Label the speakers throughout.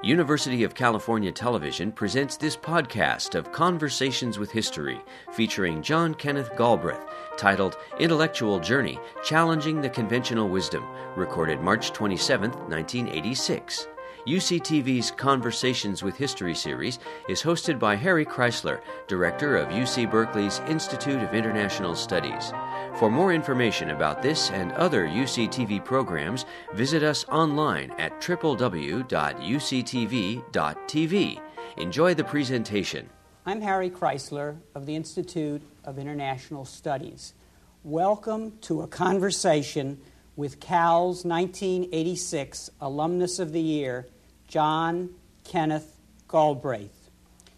Speaker 1: University of California Television presents this podcast of Conversations with History, featuring John Kenneth Galbraith, titled Intellectual Journey, Challenging the Conventional Wisdom, recorded March 27, 1986. UCTV's Conversations with History series is hosted by Harry Kreisler, director of UC Berkeley's Institute of International Studies. For more information about this and other UCTV programs, visit us online at www.uctv.tv. Enjoy the presentation.
Speaker 2: I'm Harry Kreisler of the Institute of International Studies. Welcome to a conversation with Cal's 1986 Alumnus of the Year, John Kenneth Galbraith.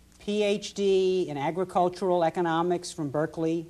Speaker 2: Ph.D. in Agricultural Economics from Berkeley,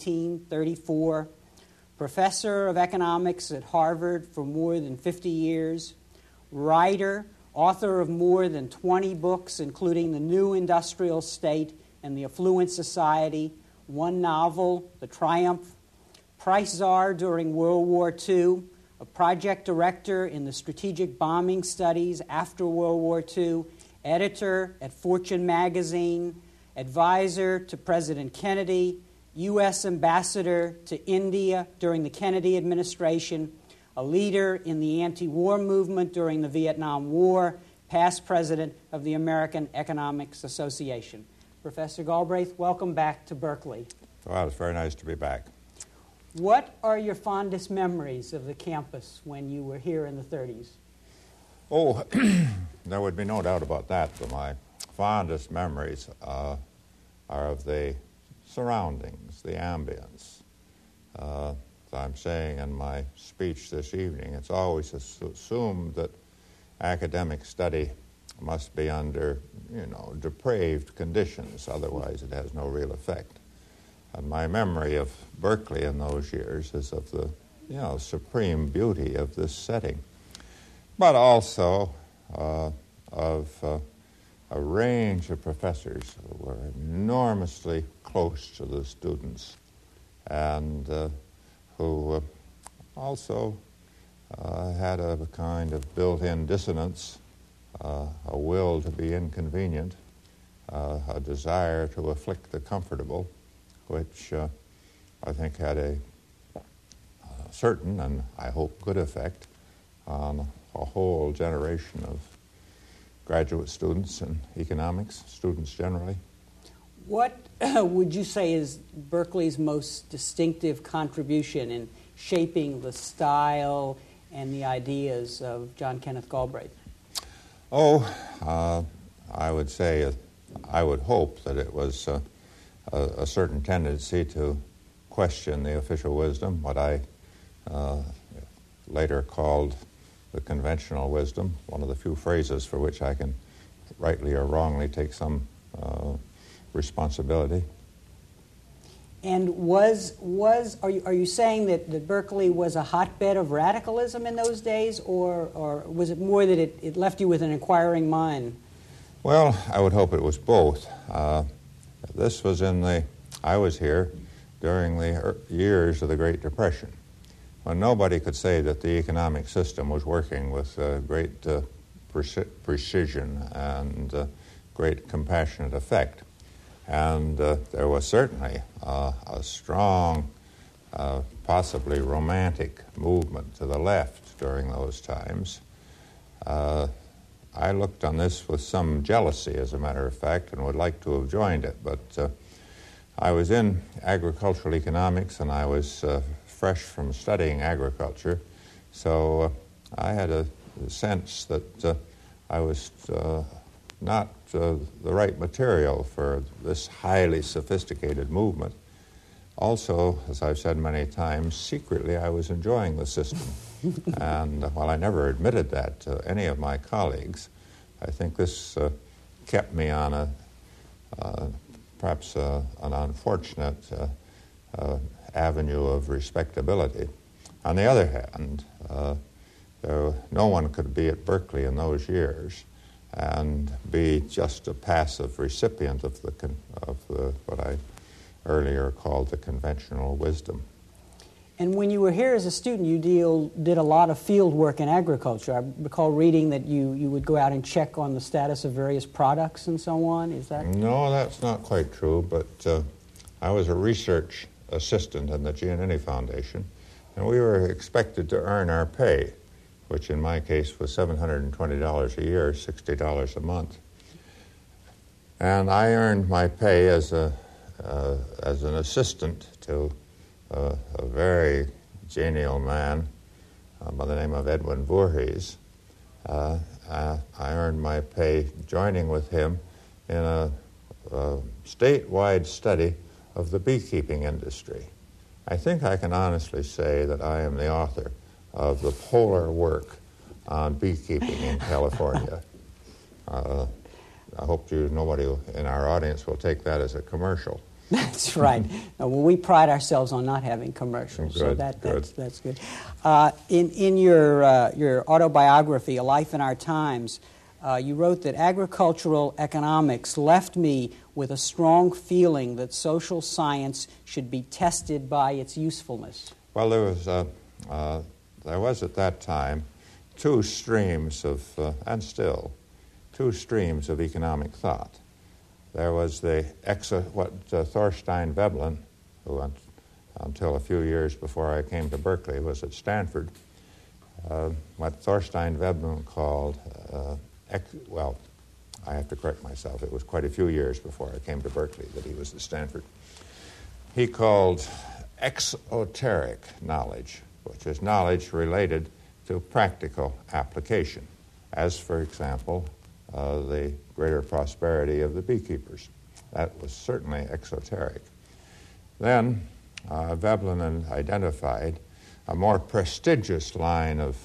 Speaker 2: 1934. Professor of Economics at Harvard for more than 50 years. Writer, author of more than 20 books, including The New Industrial State and The Affluent Society, one novel, The Triumph. Prize Czar during World War II, a project director in the strategic bombing studies after World War II, editor at Fortune magazine, advisor to President Kennedy, U.S. ambassador to India during the Kennedy administration, a leader in the anti-war movement during the Vietnam War, past president of the American Economics Association. Professor Galbraith, welcome back to Berkeley.
Speaker 3: Well, it's very nice to be back.
Speaker 2: What are your fondest memories of the campus when you were here in the 30s?
Speaker 3: Oh, there would be no doubt about that, but my fondest memories are of the surroundings, the ambience. As I'm saying in my speech this evening, it's always assumed that academic study must be under, depraved conditions, otherwise it has no real effect. And my memory of Berkeley in those years is of the, supreme beauty of this setting, but also of a range of professors who were enormously close to the students and who also had a kind of built-in dissonance, a will to be inconvenient, a desire to afflict the comfortable, which I think had a certain and I hope good effect on a whole generation of graduate students in economics, students generally.
Speaker 2: What would you say is Berkeley's most distinctive contribution in shaping the style and the ideas of John Kenneth Galbraith?
Speaker 3: I would say, I would hope that it was a certain tendency to question the official wisdom, what I later called the conventional wisdom, one of the few phrases for which I can rightly or wrongly take some responsibility.
Speaker 2: And are you saying that Berkeley was a hotbed of radicalism in those days, or was it more that it left you with an inquiring mind?
Speaker 3: Well, I would hope it was both. This was I was here during the years of the Great Depression, when nobody could say that the economic system was working with great precision and great compassionate effect. And there was certainly a strong, possibly romantic movement to the left during those times. I looked on this with some jealousy, as a matter of fact, and would like to have joined it, but I was in agricultural economics, and I was fresh from studying agriculture, so I had a sense that I was not the right material for this highly sophisticated movement. Also, as I've said many times, secretly I was enjoying the system. And while I never admitted that to any of my colleagues, I think this kept me on perhaps an unfortunate avenue of respectability. On the other hand, no one could be at Berkeley in those years and be just a passive recipient of what I earlier called the conventional wisdom.
Speaker 2: And when you were here as a student, you did a lot of field work in agriculture. I recall reading that you would go out and check on the status of various products and so on. Is that?
Speaker 3: No, that's not quite true, but I was a research assistant in the Giannini Foundation, and we were expected to earn our pay, which in my case was $720 a year, $60 a month. And I earned my pay as an assistant to a very genial man by the name of Edwin Voorhees. I earned my pay joining with him in a statewide study of the beekeeping industry. I think I can honestly say that I am the author of the polar work on beekeeping in California. I hope nobody in our audience will take that as a commercial.
Speaker 2: That's right. Well, we pride ourselves on not having commercials,
Speaker 3: Good,
Speaker 2: so that's good. In your autobiography, A Life in Our Times, you wrote that agricultural economics left me with a strong feeling that social science should be tested by its usefulness.
Speaker 3: Well, there was at that time two streams of economic thought. There was what Thorstein Veblen, who until a few years before I came to Berkeley was at Stanford, what Thorstein Veblen called, I have to correct myself, it was quite a few years before I came to Berkeley that he was at Stanford. He called exoteric knowledge, which is knowledge related to practical application, as, for example, the greater prosperity of the beekeepers. That was certainly exoteric. Then Veblen identified a more prestigious line of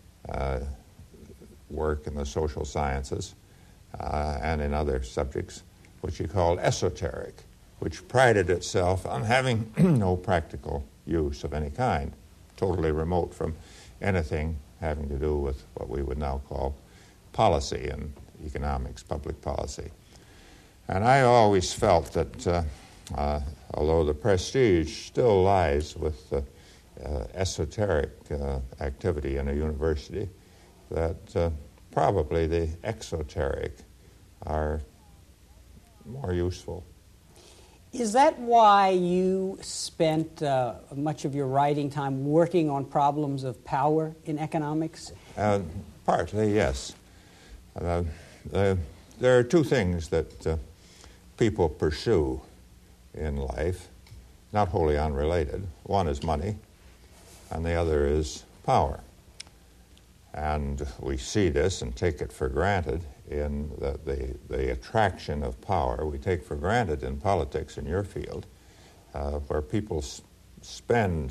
Speaker 3: work in the social sciences and in other subjects, which he called esoteric, which prided itself on having no practical use of any kind, totally remote from anything having to do with what we would now call policy and economics, public policy. And I always felt that although the prestige still lies with esoteric activity in a university, that probably the exoteric are more useful.
Speaker 2: Is that why you spent much of your writing time working on problems of power in economics?
Speaker 3: Partly, yes. There are two things that people pursue in life, not wholly unrelated. One is money, and the other is power. And we see this and take it for granted in the attraction of power. We take for granted in politics in your field, where people spend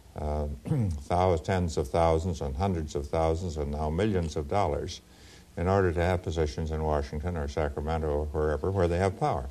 Speaker 3: tens of thousands and hundreds of thousands and now millions of dollars in order to have positions in Washington or Sacramento or wherever where they have power.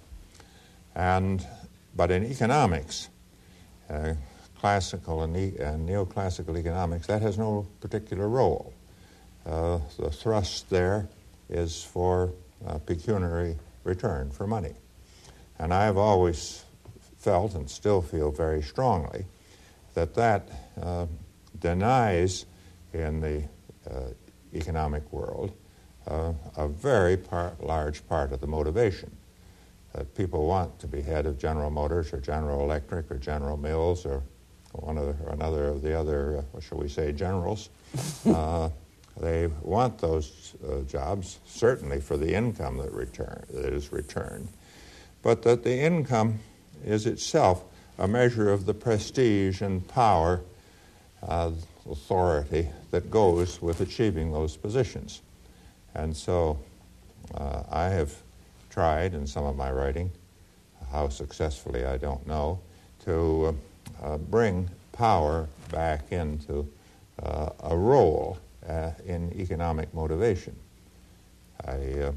Speaker 3: But in economics, classical and neoclassical economics, that has no particular role. The thrust there is for pecuniary return, for money. And I've always felt and still feel very strongly that denies in the economic world a very large part of the motivation. That people want to be head of General Motors or General Electric or General Mills or another of the other, what shall we say, generals. They want those jobs, certainly for the income that is returned, but that the income is itself a measure of the prestige and power, authority that goes with achieving those positions. And so I have tried in some of my writing, how successfully I don't know, to bring power back into a role in economic motivation. I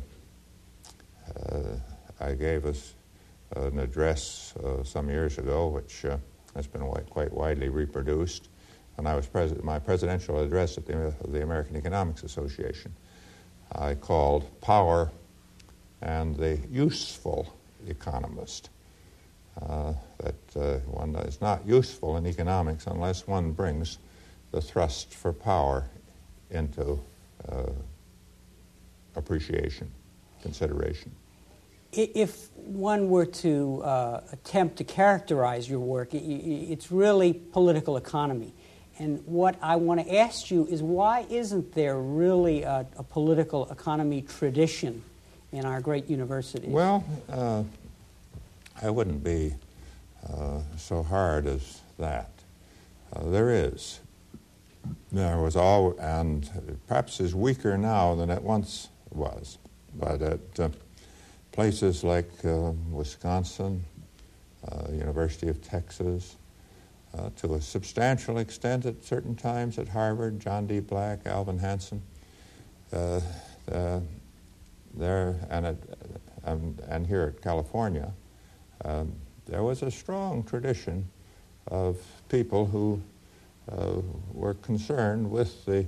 Speaker 3: gave us an address some years ago, which has been quite widely reproduced, and I was my presidential address at the American Economics Association. I called Power and the Useful Economist. that one is not useful in economics unless one brings the thrust for power into appreciation, consideration.
Speaker 2: If one were to attempt to characterize your work, it's really political economy. And what I want to ask you is, why isn't there really a political economy tradition in our great universities?
Speaker 3: Well, I wouldn't be so hard as that. There is. There was all, and perhaps is weaker now than it once was. But at places like Wisconsin, University of Texas, to a substantial extent at certain times at Harvard, John D. Black, Alvin Hansen, there and here at California, there was a strong tradition of people who were concerned with the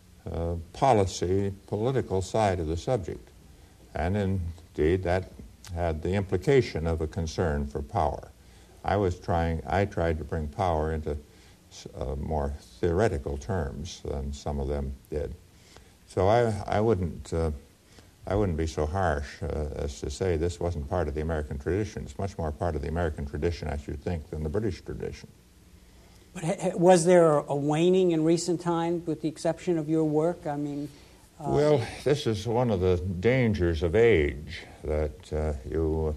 Speaker 3: political side of the subject. And indeed, that had the implication of a concern for power. I tried to bring power into more theoretical terms than some of them did. So I wouldn't be so harsh as to say this wasn't part of the American tradition. It's much more part of the American tradition, I should think, than the British tradition.
Speaker 2: But was there a waning in recent times, with the exception of your work? I mean...
Speaker 3: Well, this is one of the dangers of age, that you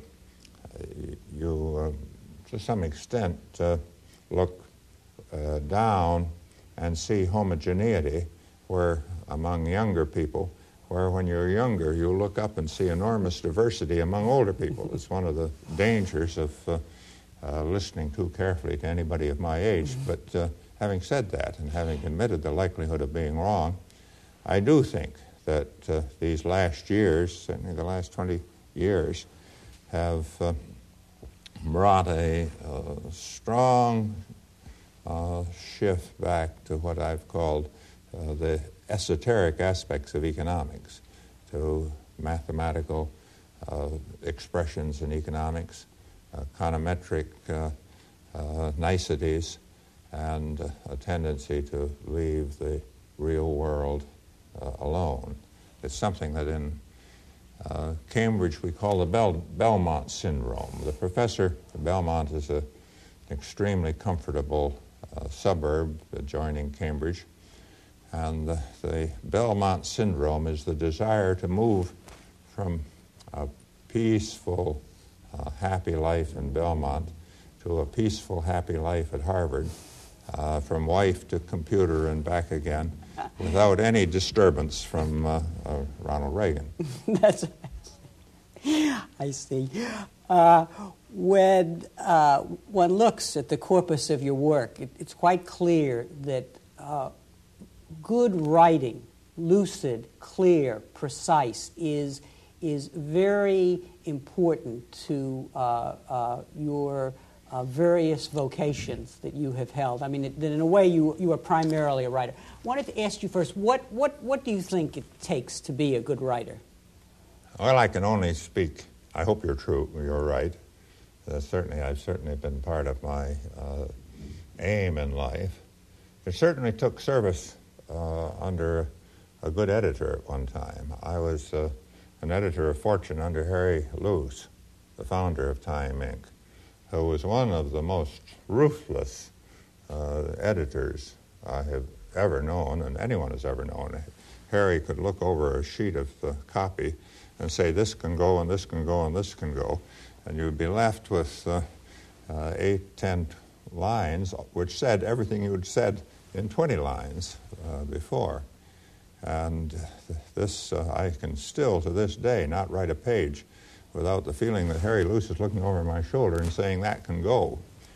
Speaker 3: to some extent, look down and see homogeneity where among younger people, where when you're younger, you look up and see enormous diversity among older people. It's one of the dangers of listening too carefully to anybody of my age. But having said that, and having admitted the likelihood of being wrong, I do think that these last years, certainly the last 20 years, have brought a strong shift back to what I've called the esoteric aspects of economics, to mathematical expressions in economics, econometric niceties, and a tendency to leave the real world alone. It's something that in Cambridge we call the Belmont syndrome. The professor, Belmont is an extremely comfortable suburb adjoining Cambridge, and the Belmont syndrome is the desire to move from a peaceful, happy life in Belmont to a peaceful, happy life at Harvard, from wife to computer and back again, without any disturbance from Ronald Reagan.
Speaker 2: That's I see. When one looks at the corpus of your work, it's quite clear that good writing, lucid, clear, precise, is very important to your various vocations that you have held. I mean, that in a way you are primarily a writer. I wanted to ask you first, what do you think it takes to be a good writer?
Speaker 3: Well, I can only speak. I hope you're right. I've certainly been part of my aim in life. It certainly took service under a good editor at one time. I was an editor of Fortune under Harry Luce, the founder of Time, Inc., who was one of the most ruthless editors I have ever known, and anyone has ever known. Harry could look over a sheet of the copy and say, this can go, and this can go, and this can go, and you'd be left with 8, 10 lines, which said everything you had said in 20 lines before. And this, I can still, to this day, not write a page without the feeling that Harry Luce is looking over my shoulder and saying, that can go.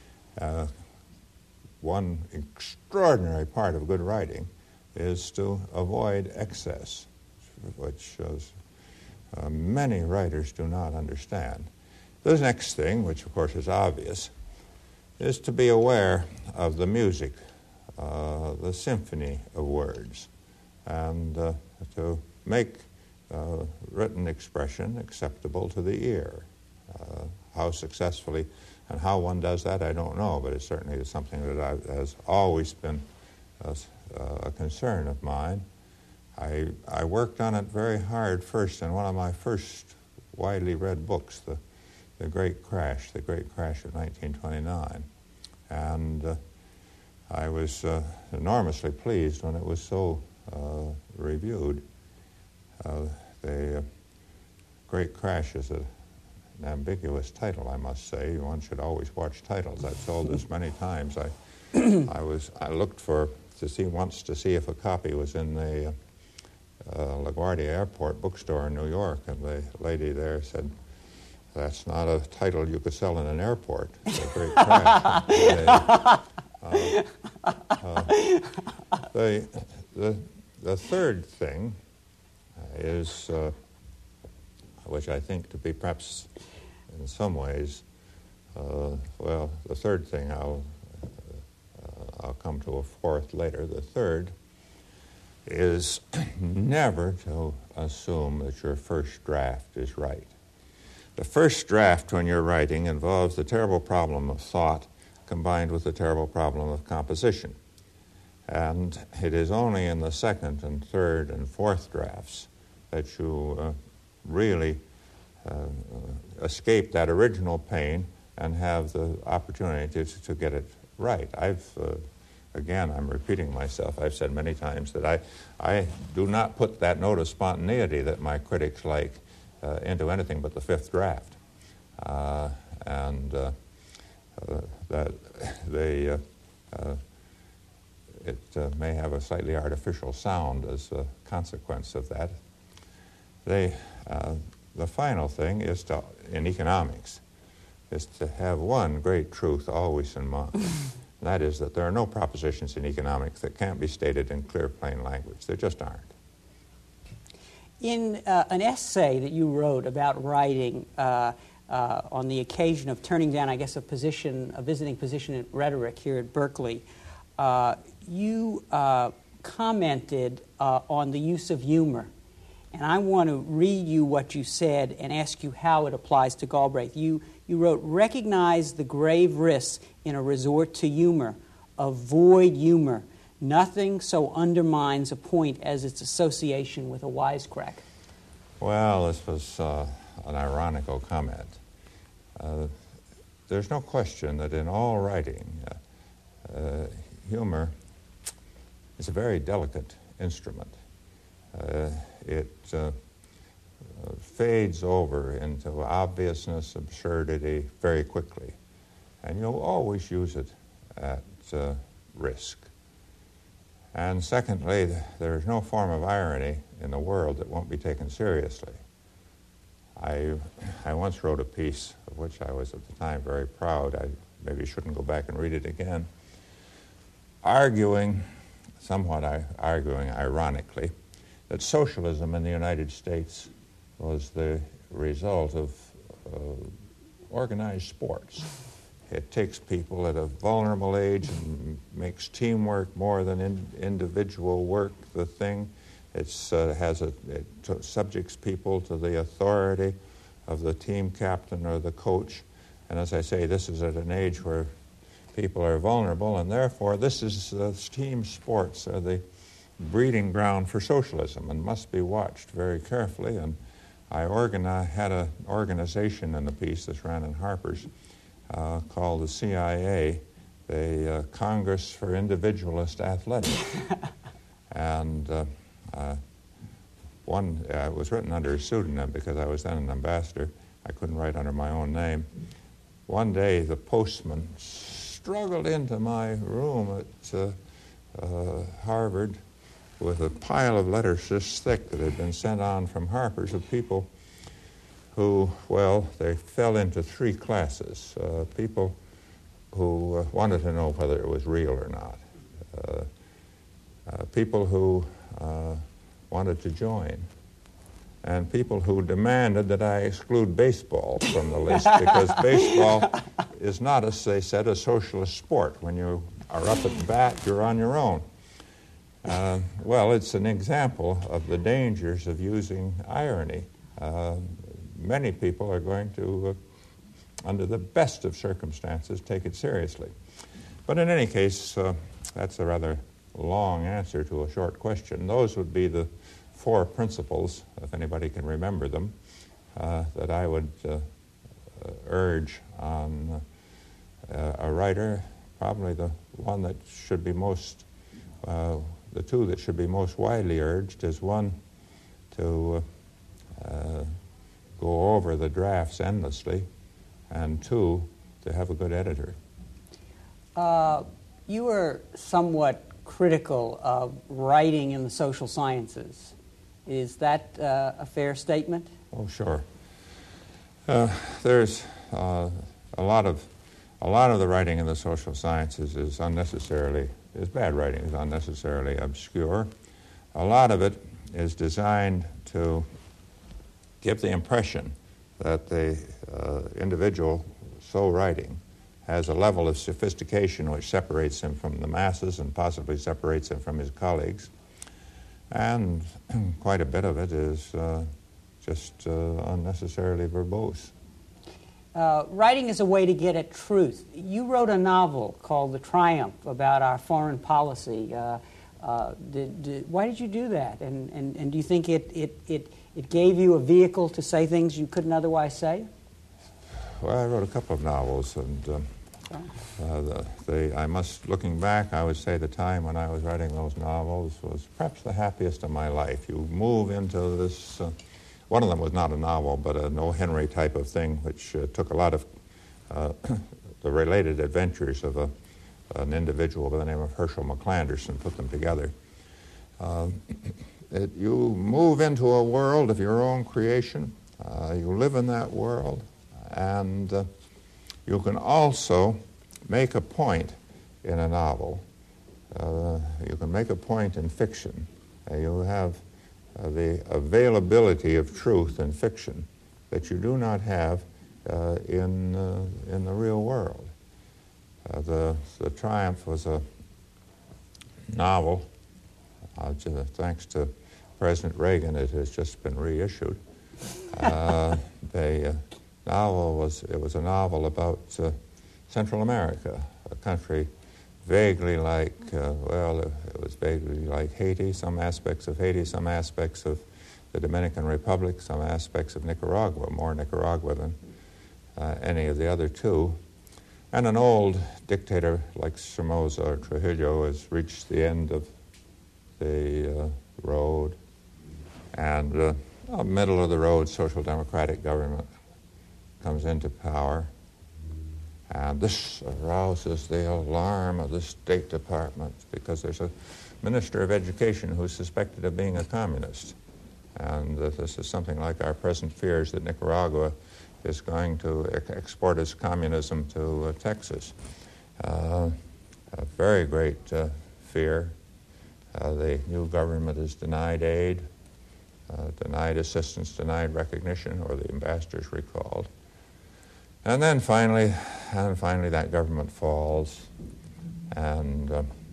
Speaker 3: One extraordinary part of good writing is to avoid excess, which many writers do not understand. The next thing, which of course is obvious, is to be aware of the music, the symphony of words, and to make written expression acceptable to the ear. How successfully And how one does that, I don't know, but it certainly is something that has always been a concern of mine. I worked on it very hard first in one of my first widely read books, The Great Crash of 1929. And I was enormously pleased when it was so reviewed. The Great Crash is an ambiguous title, I must say. One should always watch titles. I've told this many times. I looked to see if a copy was in the LaGuardia Airport bookstore in New York, and the lady there said, "That's not a title you could sell in an airport." The Great Crash. The third thing is, which I think to be perhaps in some ways, the third thing, I'll come to a fourth later. The third is never to assume that your first draft is right. The first draft when you're writing involves the terrible problem of thought combined with the terrible problem of composition. And it is only in the second and third and fourth drafts that you really escape that original pain and have the opportunity to get it right. Again, I'm repeating myself. I've said many times that I do not put that note of spontaneity that my critics like into anything but the fifth draft. That it may have a slightly artificial sound as a consequence of that. The final thing is in economics is to have one great truth always in mind. And that is that there are no propositions in economics that can't be stated in clear, plain language. There just aren't.
Speaker 2: In an essay that you wrote about writing on the occasion of turning down, I guess, a visiting position in rhetoric here at Berkeley, you commented on the use of humor. And I want to read you what you said and ask you how it applies to Galbraith. You wrote, "Recognize the grave risks in a resort to humor. Avoid humor. Nothing so undermines a point as its association with a wisecrack."
Speaker 3: Well, this was an ironical comment. There's no question that in all writing, humor is a very delicate instrument. It fades over into obviousness, absurdity very quickly. And you'll always use it at risk. And secondly, there's no form of irony in the world that won't be taken seriously. I once wrote a piece of which I was at the time very proud. I maybe shouldn't go back and read it again. Arguing ironically, that socialism in the United States was the result of organized sports. It takes people at a vulnerable age and makes teamwork more than individual work the thing. It subjects people to the authority of the team captain or the coach. And as I say, this is at an age where people are vulnerable, and therefore team sports are the breeding ground for socialism and must be watched very carefully. And I had an organization in the piece that ran in Harper's called the CIA, the Congress for Individualist Athletics. And it was written under a pseudonym because I was then an ambassador. I couldn't write under my own name. One day the postman struggled into my room at Harvard with a pile of letters this thick that had been sent on from Harper's of people who, they fell into three classes. People who wanted to know whether it was real or not. People who wanted to join. And people who demanded that I exclude baseball from the list because baseball is not, as they said, a socialist sport. When you are up at bat, you're on your own. It's an example of the dangers of using irony. Many people are going to under the best of circumstances, take it seriously. But in any case, that's a rather long answer to a short question. Those would be the 4 principles, if anybody can remember them, that I would urge on a writer. Probably the one that should be most, the 2 that should be most widely urged is, 1, to go over the drafts endlessly, and 2, to have a good editor.
Speaker 2: You were somewhat critical of writing in the social sciences. Is that a fair statement?
Speaker 3: Oh, sure. There's a lot of the writing in the social sciences is bad writing, is unnecessarily obscure. A lot of it is designed to give the impression that the individual so writing has a level of sophistication which separates him from the masses and possibly separates him from his colleagues. And quite a bit of it is just unnecessarily verbose.
Speaker 2: Writing is a way to get at truth. You wrote a novel called The Triumph about our foreign policy. Why did you do that? And do you think it gave you a vehicle to say things you couldn't otherwise say?
Speaker 3: Well, I wrote a couple of novels, and looking back, I would say the time when I was writing those novels was perhaps the happiest of my life. You move into this, one of them was not a novel, but an O. Henry type of thing, which took a lot of the related adventures of an individual by the name of Herschel McClanders and put them together. You move into a world of your own creation. You live in that world, and you can also make a point in a novel. You can make a point in fiction. You have the availability of truth in fiction that you do not have in the real world. The Triumph was a novel. Thanks to President Reagan, it has just been reissued. The novel was a novel about Central America, a country vaguely like, it was vaguely like Haiti, some aspects of Haiti, some aspects of the Dominican Republic, some aspects of Nicaragua, more Nicaragua than any of the other 2. And an old dictator like Somoza or Trujillo has reached the end of the road, and a middle-of-the-road social democratic government comes into power. And this arouses the alarm of the State Department because there's a minister of education who's suspected of being a communist. And this is something like our present fears that Nicaragua is going to export its communism to Texas. A very great fear. The new government is denied aid, denied assistance, denied recognition, or the ambassadors recalled. And then finally that government falls, and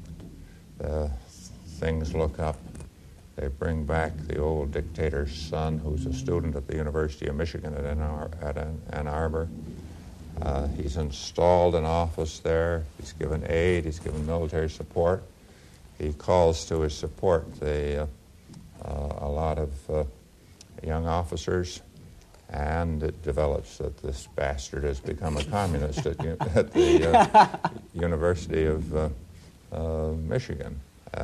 Speaker 3: things look up. They bring back the old dictator's son, who's a student at the University of Michigan at Ann Arbor. He's installed in office there. He's given aid. He's given military support. He calls to his support a lot of young officers, and it develops that this bastard has become a communist at the University of Michigan.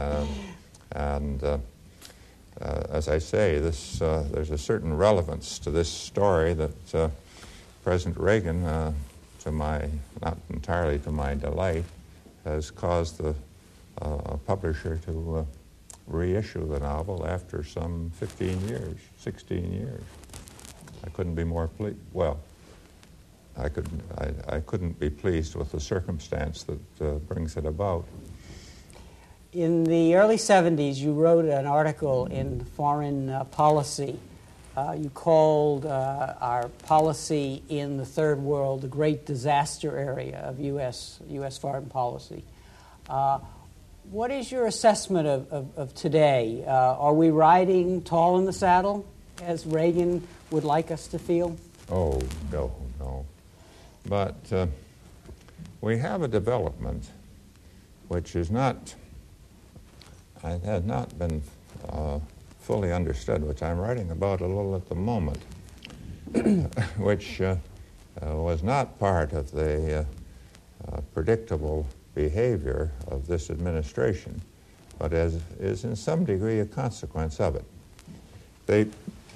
Speaker 3: As I say, there's a certain relevance to this story that President Reagan, not entirely to my delight, has caused the publisher to reissue the novel after some 16 years. I couldn't be more pleased. Well, I couldn't be pleased with the circumstance that brings it about.
Speaker 2: In the early 70s, you wrote an article in Foreign Policy. You called our policy in the Third World the great disaster area of U.S. foreign policy. What is your assessment of today? Are we riding tall in the saddle, as Reagan would like us to feel?
Speaker 3: Oh, no. But we have a development which is not, has not been fully understood, which I'm writing about a little at the moment, which was not part of the predictable behavior of this administration, but is in some degree a consequence of it.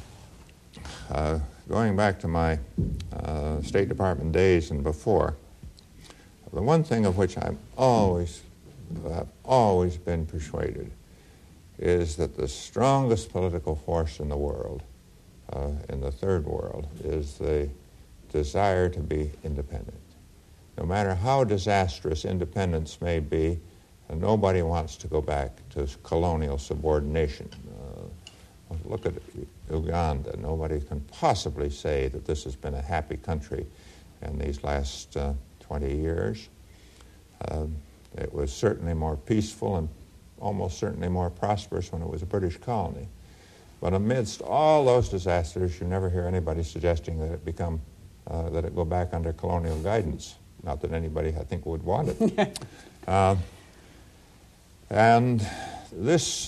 Speaker 3: Going back to my State Department days and before, the one thing of which I've always been persuaded is that the strongest political force in the world, in the third world, is the desire to be independent. No matter how disastrous independence may be, nobody wants to go back to colonial subordination. Look at Uganda. Nobody can possibly say that this has been a happy country in these last 20 years. It was certainly more peaceful and almost certainly more prosperous when it was a British colony. But amidst all those disasters, you never hear anybody suggesting that it go back under colonial guidance. Not that anybody, I think, would want it. And this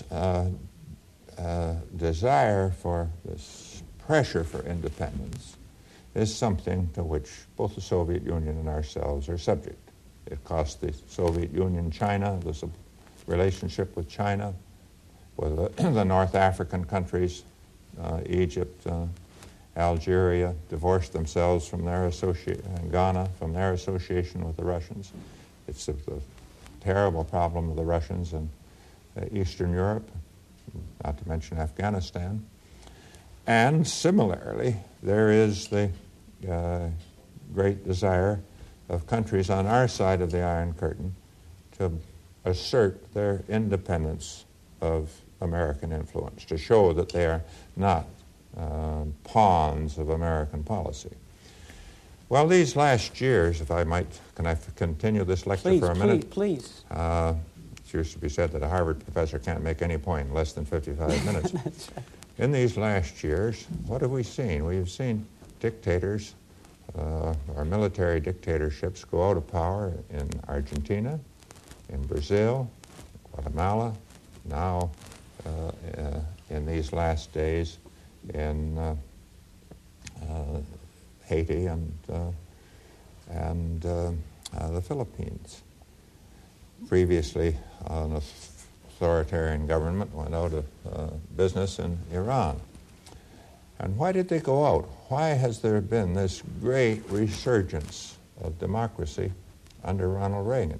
Speaker 3: desire for this pressure for independence is something to which both the Soviet Union and ourselves are subject. It cost the Soviet Union China, the relationship with China, with the North African countries, Egypt, Algeria, divorced themselves from their Ghana from their association with the Russians. It's the terrible problem of the Russians in Eastern Europe, not to mention Afghanistan. And similarly, there is the great desire of countries on our side of the Iron Curtain to assert their independence of American influence, to show that they are not pawns of American policy. Well, these last years, if I might, can I continue this lecture for a minute?
Speaker 2: Please.
Speaker 3: It used to be said that a Harvard professor can't make any point in less than 55 minutes.
Speaker 2: That's right.
Speaker 3: In these last years, what have we seen? We've seen dictators, our military dictatorships go out of power in Argentina, in Brazil, Guatemala, now in these last days in Haiti and the Philippines. Previously, an authoritarian government went out of business in Iran. And why did they go out? Why has there been this great resurgence of democracy under Ronald Reagan?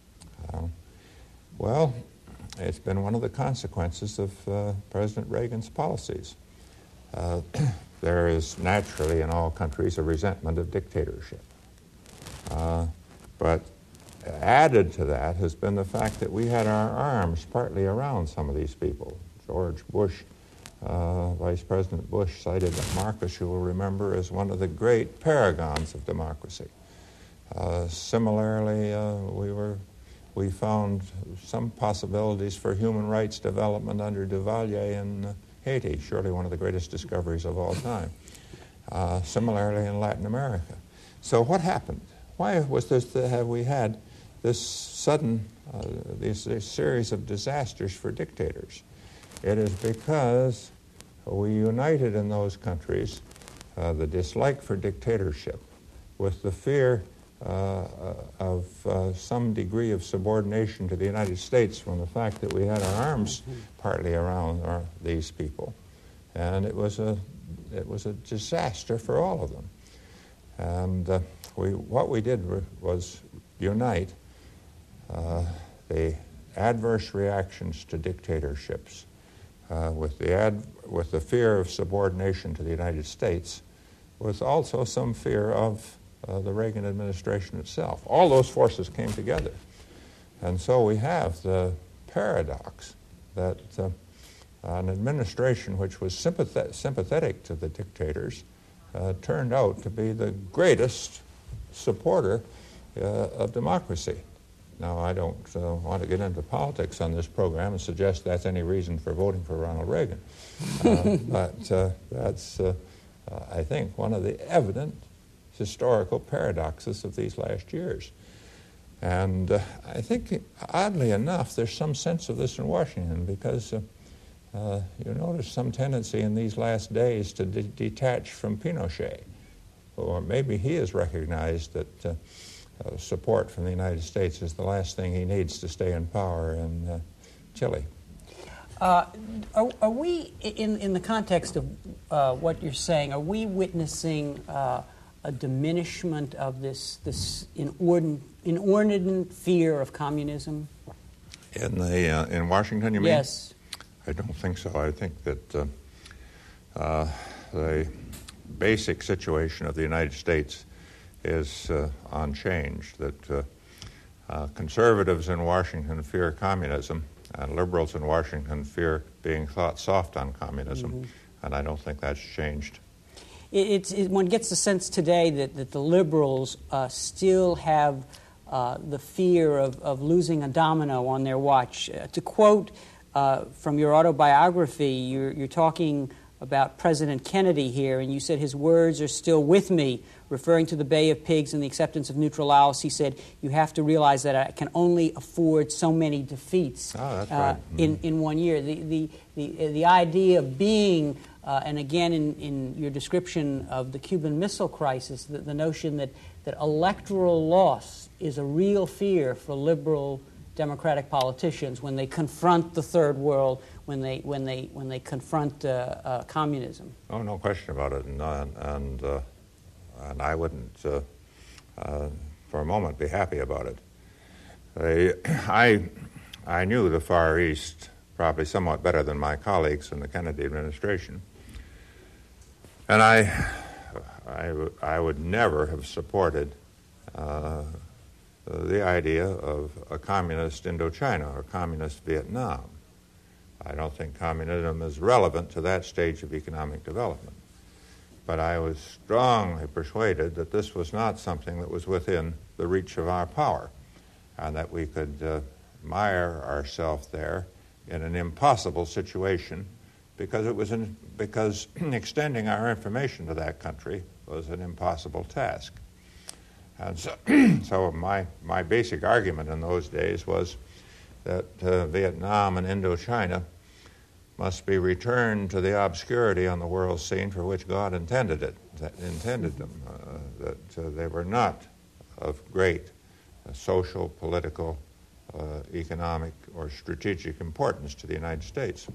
Speaker 3: Well, it's been one of the consequences of President Reagan's policies. There is naturally in all countries a resentment of dictatorship. But added to that has been the fact that we had our arms partly around some of these people. George Bush, Vice President Bush, cited Marcus, you will remember, as one of the great paragons of democracy. Similarly, we found some possibilities for human rights development under Duvalier in Haiti, surely one of the greatest discoveries of all time. Similarly in Latin America. So what happened? Why was this? Have we had this sudden, this series of disasters for dictators? It is because we united in those countries the dislike for dictatorship with the fear of some degree of subordination to the United States from the fact that we had our arms partly around these people. And it was a disaster for all of them. And what we did was unite the adverse reactions to dictatorships with the fear of subordination to the United States, with also some fear of the Reagan administration itself. All those forces came together. And so we have the paradox that an administration which was sympathetic to the dictators turned out to be the greatest supporter of democracy. Now, I don't want to get into politics on this program and suggest that's any reason for voting for Ronald Reagan. But that's, I think, one of the evident historical paradoxes of these last years. And I think, oddly enough, there's some sense of this in Washington, because you notice some tendency in these last days to detach from Pinochet. Or maybe he has recognized that support from the United States is the last thing he needs to stay in power in Chile.
Speaker 2: Are we, in the context of what you're saying, are we witnessing a diminishment of this inordinate fear of communism?
Speaker 3: In Washington, you mean?
Speaker 2: Yes.
Speaker 3: I don't think so. I think that the basic situation of the United States is unchanged, that conservatives in Washington fear communism, and liberals in Washington fear being thought soft on communism, and I don't think that's changed.
Speaker 2: One gets the sense today that the liberals still have the fear of losing a domino on their watch. To quote from your autobiography, you're talking about President Kennedy here, and you said his words are still with me, referring to the Bay of Pigs and the acceptance of neutral Laos. He said, "You have to realize that I can only afford so many defeats in 1 year." The idea of being, and again in your description of the Cuban Missile Crisis, the notion that electoral loss is a real fear for liberal democratic politicians when they confront the third world, when they confront communism.
Speaker 3: Oh, no question about it, and I wouldn't, for a moment, be happy about it. I knew the Far East probably somewhat better than my colleagues in the Kennedy administration, and I would never have supported the idea of a communist Indochina or communist Vietnam. I don't think communism is relevant to that stage of economic development. But I was strongly persuaded that this was not something that was within the reach of our power, and that we could mire ourselves there in an impossible situation, because extending our information to that country was an impossible task. And so my basic argument in those days was that Vietnam and Indochina must be returned to the obscurity on the world scene for which God intended them, that they were not of great social, political, economic, or strategic importance to the United States.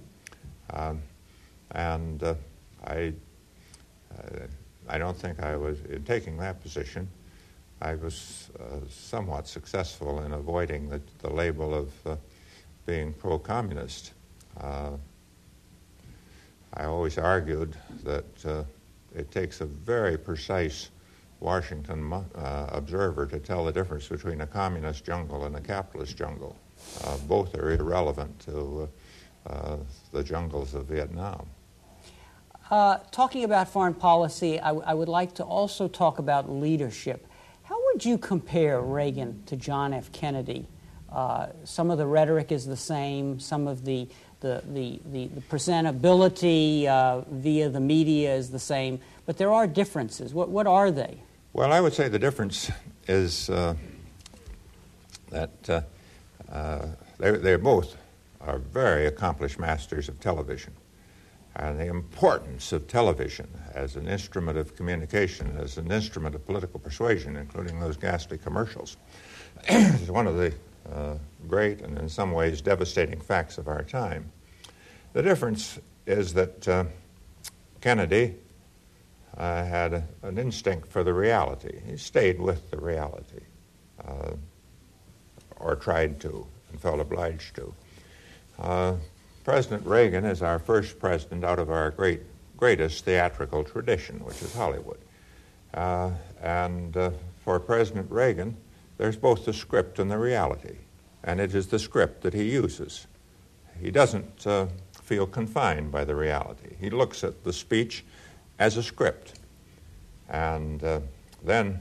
Speaker 3: And I don't think I was, in taking that position, I was somewhat successful in avoiding the label of being pro-communist. I always argued that it takes a very precise Washington observer to tell the difference between a communist jungle and a capitalist jungle. Both are irrelevant to the jungles of Vietnam.
Speaker 2: Talking about foreign policy, I would like to also talk about leadership. How would you compare Reagan to John F. Kennedy? Some of the rhetoric is the same. Some of the presentability via the media is the same. But there are differences. What are they?
Speaker 3: Well, I would say the difference is that they both are very accomplished masters of television. And the importance of television as an instrument of communication, as an instrument of political persuasion, including those ghastly commercials, is one of the great and in some ways devastating facts of our time. The difference is that Kennedy had an instinct for the reality. He stayed with the reality, or tried to, and felt obliged to. President Reagan is our first president out of our greatest theatrical tradition, which is Hollywood. And for President Reagan, there's both the script and the reality, and it is the script that he uses. He doesn't feel confined by the reality. He looks at the speech as a script. And then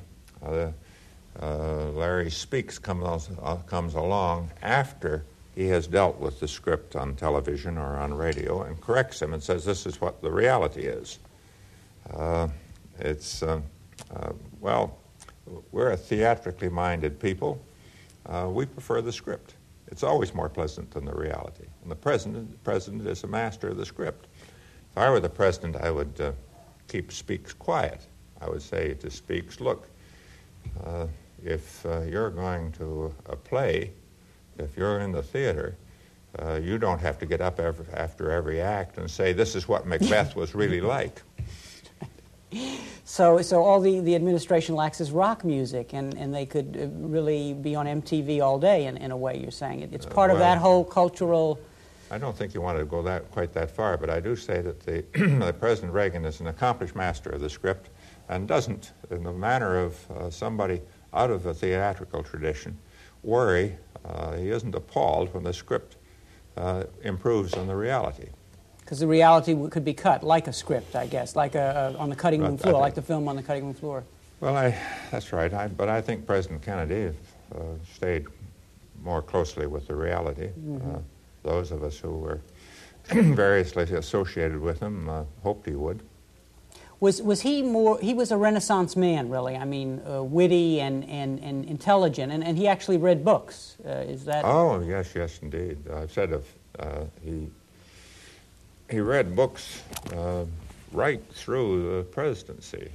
Speaker 3: Larry Speaks comes along after he has dealt with the script on television or on radio and corrects him and says, this is what the reality is. It's Well, we're a theatrically minded people. We prefer the script. It's always more pleasant than the reality. And the president is a master of the script. If I were the president, I would keep Speaks quiet. I would say to Speaks, look, if you're going to a play, if you're in the theater, you don't have to get up after every act and say, this is what Macbeth was really like.
Speaker 2: So all the administration lacks is rock music, and they could really be on MTV all day, in a way, you're saying. It's part of that whole cultural...
Speaker 3: I don't think you want to go quite that far, but I do say that that President Reagan is an accomplished master of the script and doesn't, in the manner of somebody out of a theatrical tradition, worry. He isn't appalled when the script improves on the reality.
Speaker 2: Because the reality could be cut like a script, I guess, like on the cutting room floor, like the film on the cutting room floor.
Speaker 3: Well, that's right. But I think President Kennedy stayed more closely with the reality. Mm-hmm. Those of us who were variously associated with him hoped he would.
Speaker 2: Was he more? He was a Renaissance man, really. I mean, witty and intelligent, and he actually read books. Is that?
Speaker 3: Oh yes, indeed. I've said of he read books right through the presidency.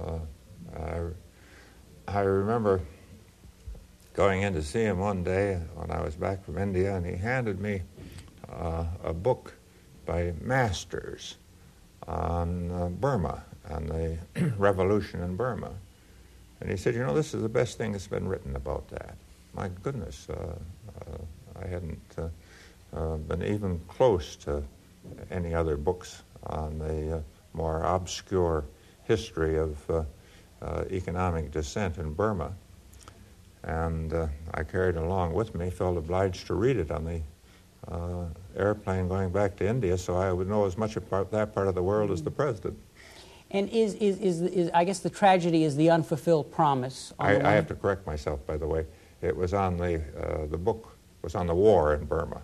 Speaker 3: I remember going in to see him one day when I was back from India, and he handed me a book by Masters on Burma and the revolution in Burma. And he said, this is the best thing that's been written about that. My goodness, I hadn't been even close to any other books on the more obscure history of economic dissent in Burma. And I carried it along with me, felt obliged to read it on the airplane going back to India, so I would know as much about that part of the world as the president.
Speaker 2: And is I guess the tragedy is the unfulfilled promise.
Speaker 3: I have to correct myself, by the way. It was on the book was on the war in Burma.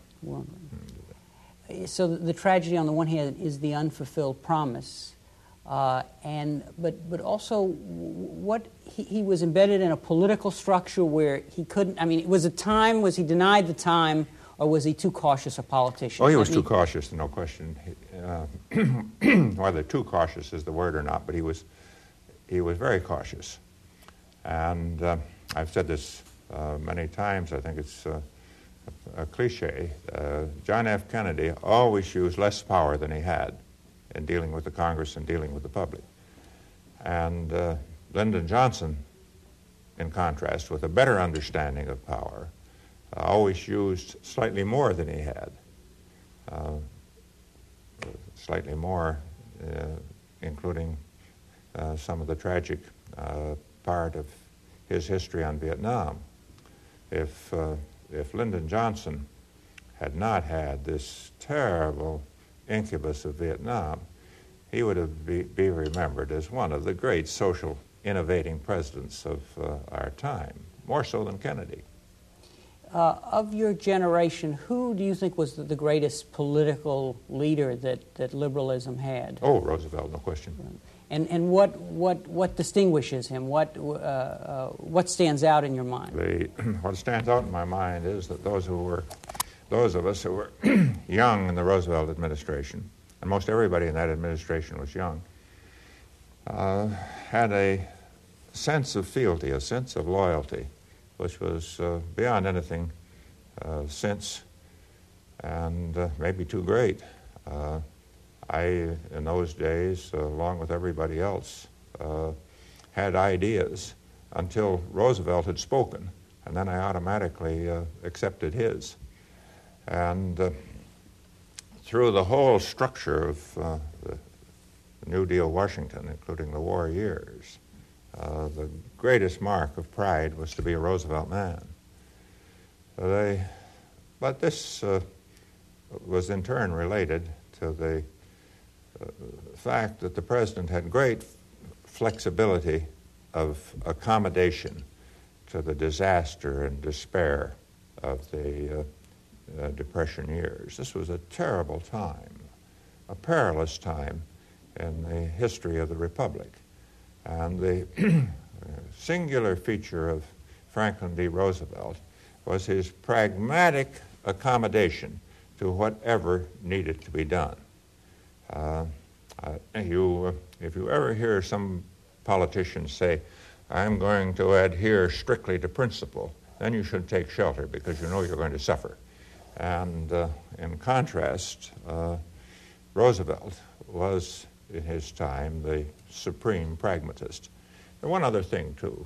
Speaker 2: So the tragedy on the one hand is the unfulfilled promise, but also what he was embedded in a political structure where he couldn't. I mean, was he denied the time, or was he too cautious a politician?
Speaker 3: Oh, he was too cautious, no question. Whether too cautious is the word or not, but he was very cautious. And I've said this many times. I think it's a cliche. John F. Kennedy always used less power than he had in dealing with the Congress and dealing with the public. And Lyndon Johnson, in contrast, with a better understanding of power, always used slightly more than he had. Slightly more, including some of the tragic part of his history on Vietnam. If Lyndon Johnson had not had this terrible incubus of Vietnam, he would have be remembered as one of the great social innovating presidents of our time, more so than Kennedy.
Speaker 2: Of your generation, who do you think was the greatest political leader that liberalism had?
Speaker 3: Oh, Roosevelt, no question.
Speaker 2: And what distinguishes him? What stands out in your mind?
Speaker 3: What stands out in my mind is that those of us who were young in the Roosevelt administration, and most everybody in that administration was young, had a sense of fealty, a sense of loyalty, which was beyond anything since, and maybe too great. I, in those days, along with everybody else, had ideas until Roosevelt had spoken, and then I automatically accepted his. And through the whole structure of the New Deal Washington, including the war years, the greatest mark of pride was to be a Roosevelt man. But this was in turn related to the fact that the president had great flexibility of accommodation to the disaster and despair of the Depression years. This was a terrible time, a perilous time in the history of the Republic. And the singular feature of Franklin D. Roosevelt was his pragmatic accommodation to whatever needed to be done. If you ever hear some politicians say, "I'm going to adhere strictly to principle," then you should take shelter because you know you're going to suffer. And in contrast, Roosevelt was, in his time, the supreme pragmatist. And one other thing, too,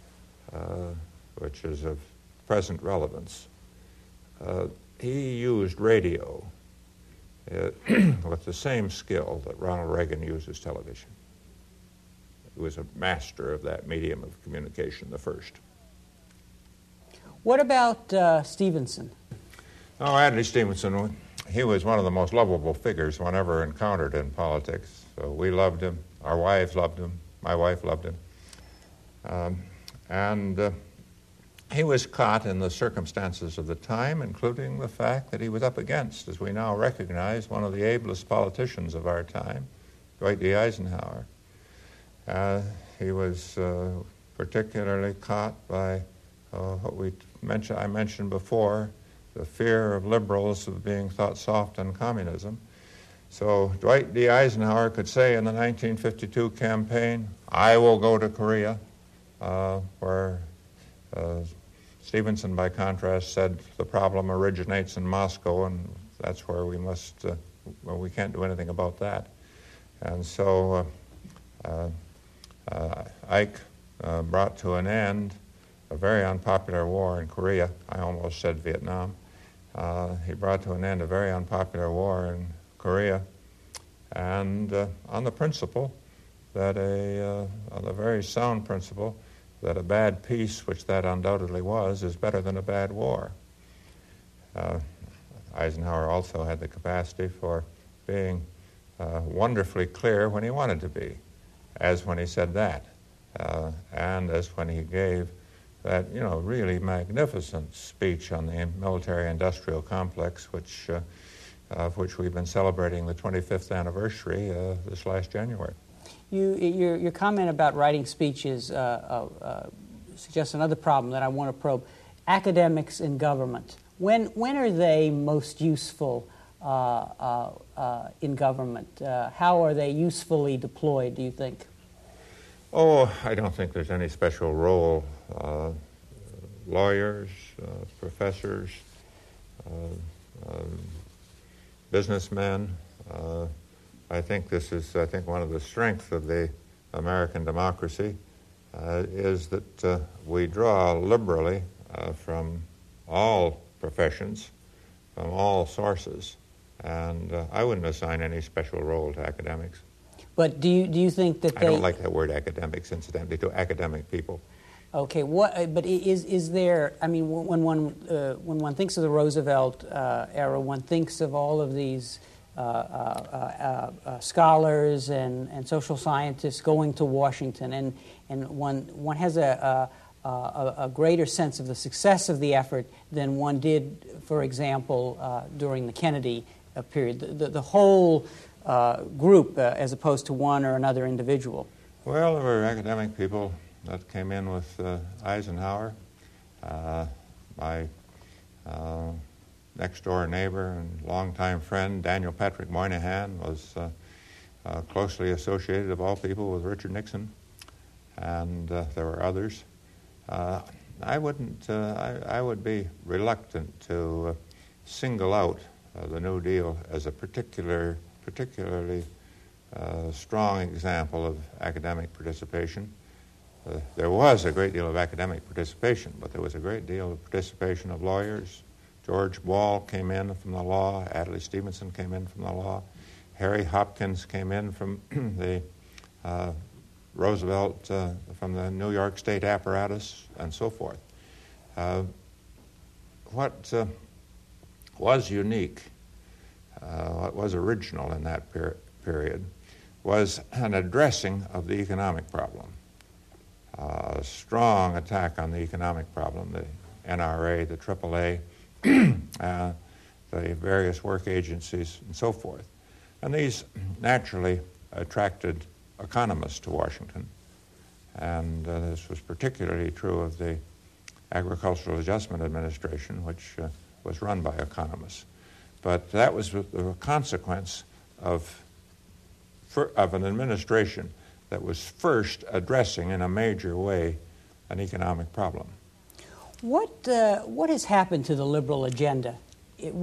Speaker 3: which is of present relevance. He used radio with the same skill that Ronald Reagan uses television. He was a master of that medium of communication, the first.
Speaker 2: What about Stevenson?
Speaker 3: Oh, Adlai Stevenson, he was one of the most lovable figures one ever encountered in politics. So we loved him. Our wives loved him. My wife loved him. He was caught in the circumstances of the time, including the fact that he was up against, as we now recognize, one of the ablest politicians of our time, Dwight D. Eisenhower. He was particularly caught by what I mentioned before, the fear of liberals of being thought soft on communism. So Dwight D. Eisenhower could say in the 1952 campaign, "I will go to Korea," where Stevenson, by contrast, said the problem originates in Moscow, and that's where we can't do anything about that. And so Ike brought to an end a very unpopular war in Korea. I almost said Vietnam. He brought to an end a very unpopular war in Korea, and on the principle that on the very sound principle that a bad peace, which that undoubtedly was, is better than a bad war. Eisenhower also had the capacity for being wonderfully clear when he wanted to be, as when he said that, and as when he gave that, really magnificent speech on the military-industrial complex, of which we've been celebrating the 25th anniversary this last January.
Speaker 2: Your comment about writing speeches suggests another problem that I want to probe. Academics in government. When are they most useful in government? How are they usefully deployed, do you think?
Speaker 3: Oh, I don't think there's any special role. Lawyers, professors, businessmen. I think this is, one of the strengths of the American democracy is that we draw liberally from all professions, from all sources, and I wouldn't assign any special role to academics.
Speaker 2: But do you think that
Speaker 3: I don't like that word academics, incidentally, to academic people.
Speaker 2: Okay, but is there? I mean, when one thinks of the Roosevelt era, one thinks of all of these scholars and social scientists going to Washington, and one has a greater sense of the success of the effort than one did, for example, during the Kennedy period. The whole group, as opposed to one or another individual.
Speaker 3: Well, there were academic people that came in with Eisenhower. My next-door neighbor and longtime friend, Daniel Patrick Moynihan, was closely associated, of all people, with Richard Nixon, and there were others. I would be reluctant to single out the New Deal as a particularly strong example of academic participation. There was a great deal of academic participation, but there was a great deal of participation of lawyers. George Wall came in from the law. Adlai Stevenson came in from the law. Harry Hopkins came in from the Roosevelt, from the New York State apparatus, and so forth. What was unique, what was original in that period, was an addressing of the economic problem. A strong attack on the economic problem, the NRA, the AAA, the various work agencies, and so forth. And these naturally attracted economists to Washington. And this was particularly true of the Agricultural Adjustment Administration, which was run by economists. But that was the consequence of an administration that was first addressing in a major way an economic problem.
Speaker 2: What has happened to the liberal agenda? It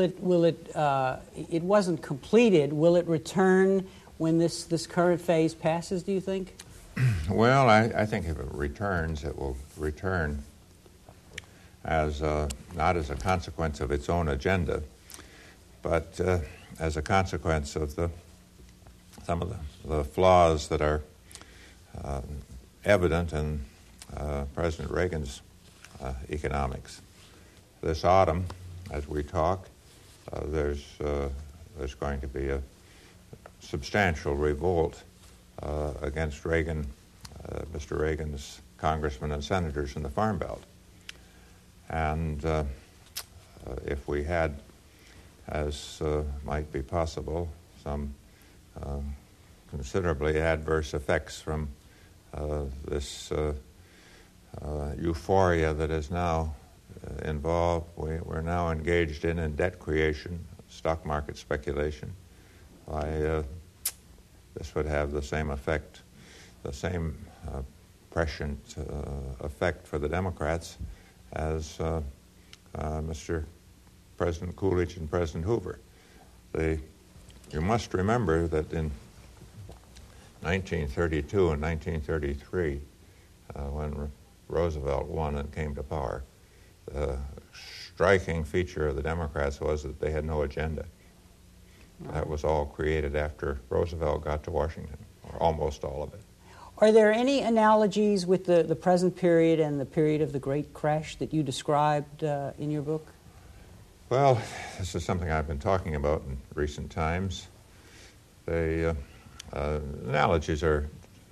Speaker 2: wasn't completed. Will it return when this current phase passes, do you think?
Speaker 3: Well, I think if it returns, it will return as not as a consequence of its own agenda, but as a consequence of some of the flaws that are evident in President Reagan's economics. This autumn, as we talk, there's going to be a substantial revolt against Reagan, Mr. Reagan's congressmen and senators in the Farm Belt. And if we had, as might be possible, some considerably adverse effects from this euphoria that is now involved, we're now engaged in debt creation, stock market speculation. This would have the same effect, the same prescient effect for the Democrats as Mr. President Coolidge and President Hoover. You must remember that in 1932 and 1933, when Roosevelt won and came to power, the striking feature of the Democrats was that they had no agenda. That was all created after Roosevelt got to Washington, or almost all of it.
Speaker 2: Are there any analogies with the present period and the period of the Great Crash that you described in your book?
Speaker 3: Well, this is something I've been talking about in recent times. The analogies are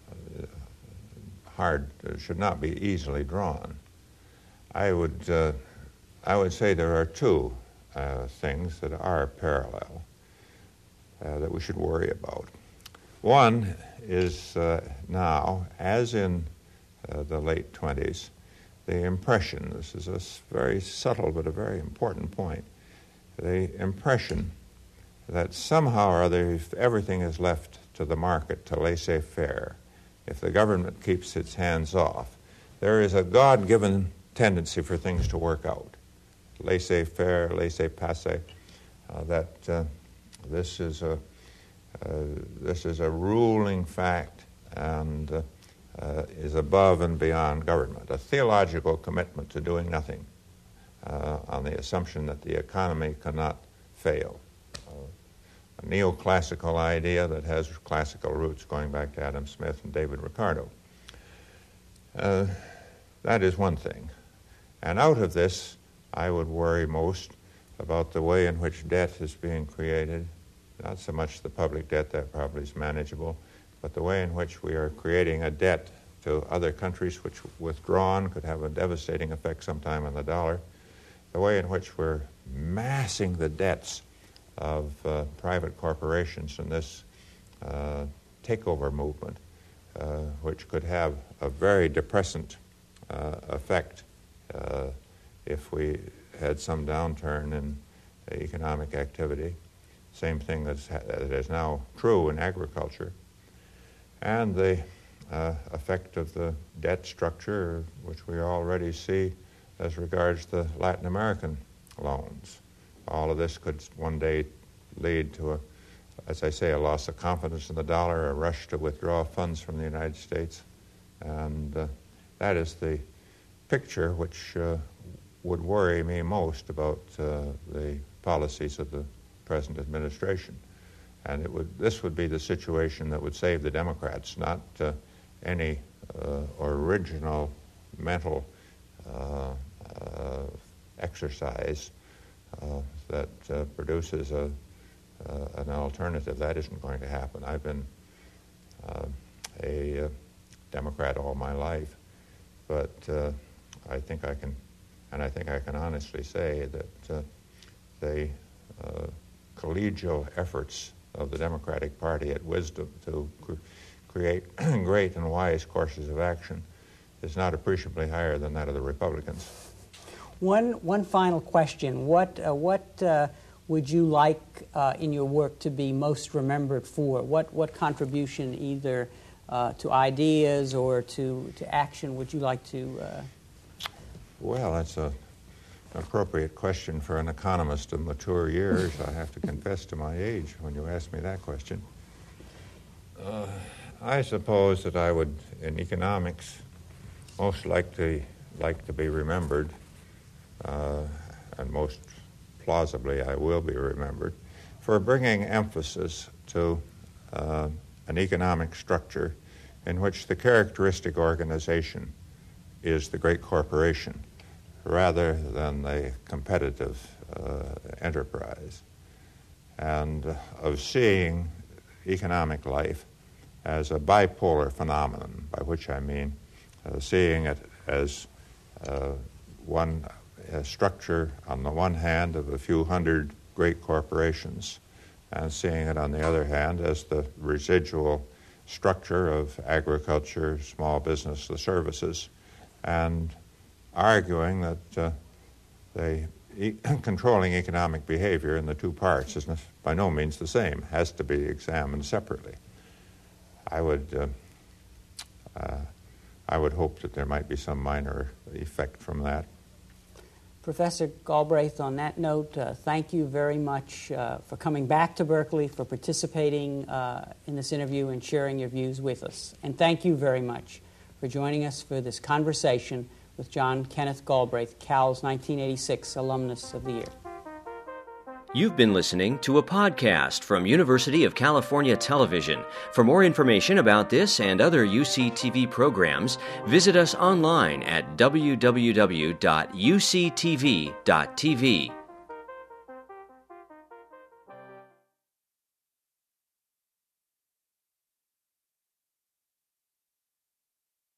Speaker 3: hard, should not be easily drawn. I would say there are two things that are parallel that we should worry about. One is now, as in the late 20s, the impression, this is a very subtle but a very important point, the impression that somehow or other, if everything is left to the market, to laissez-faire, if the government keeps its hands off, there is a God-given tendency for things to work out. Laissez-faire, laissez-passer, that this is a ruling fact and is above and beyond government, a theological commitment to doing nothing on the assumption that the economy cannot fail. A neoclassical idea that has classical roots going back to Adam Smith and David Ricardo. That is one thing. And out of this, I would worry most about the way in which debt is being created. Not so much the public debt, that probably is manageable, but the way in which we are creating a debt to other countries which, withdrawn, could have a devastating effect sometime on the dollar. The way in which we're massing the debts of private corporations in this takeover movement, which could have a very depressant effect if we had some downturn in economic activity. Same thing that is now true in agriculture. And the effect of the debt structure, which we already see as regards the Latin American loans. All of this could one day lead to, as I say, a loss of confidence in the dollar, a rush to withdraw funds from the United States. And that is the picture which would worry me most about the policies of the present administration. And this would be the situation that would save the Democrats, not any original mental exercise that produces an alternative. That isn't going to happen. I've been a Democrat all my life, but I think I can honestly say that the collegial efforts of the Democratic Party at wisdom to create great and wise courses of action is not appreciably higher than that of the Republicans.
Speaker 2: One final question. What would you like in your work to be most remembered for? What contribution either to ideas or to action would you like to...
Speaker 3: Well, that's an appropriate question for an economist of mature years. I have to confess to my age when you ask me that question. I suppose that I would, in economics, most likely like to be remembered, and most plausibly I will be remembered, for bringing emphasis to an economic structure in which the characteristic organization is the great corporation rather than the competitive enterprise, and of seeing economic life as a bipolar phenomenon, by which I mean seeing it as one structure on the one hand of a few hundred great corporations, and seeing it on the other hand as the residual structure of agriculture, small business, the services, and arguing that controlling economic behavior in the two parts is by no means the same, has to be examined separately. I would hope that there might be some minor effect from that.
Speaker 2: Professor Galbraith, on that note, thank you very much for coming back to Berkeley, for participating in this interview and sharing your views with us. And thank you very much for joining us for this conversation with John Kenneth Galbraith, Cal's 1986 Alumnus of the Year.
Speaker 1: You've been listening to a podcast from University of California Television. For more information about this and other UCTV programs, visit us online at www.uctv.tv.